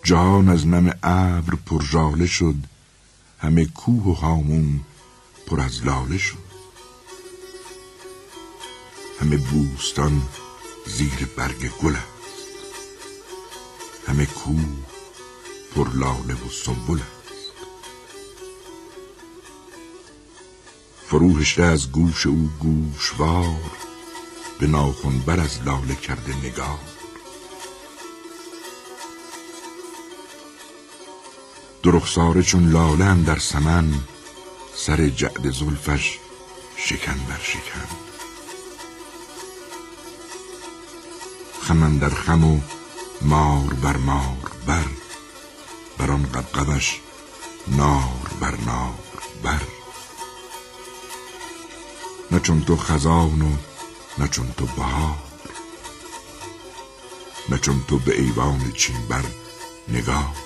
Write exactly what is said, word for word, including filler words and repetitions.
جهان از نم ابر پر ژاله شد، همه کوه و هامون پر از لاله شد. همه بوستان زیر برگ گل است، همه کوه پر لاله و سنبل است. فرو هشته از گوش او گوشوار، به ناخن بر از لاله کرده نگار. دو رخساره چون لاله اندر سمن، سر جعد زلفش شکن بر شکن. خم اندر خم و مار بر مار بر، بر آن غبغبش نار بر نار بر. نه چون تو خزان و نه چون تو بهار، نه چون تو به ایوان چین بر نگار.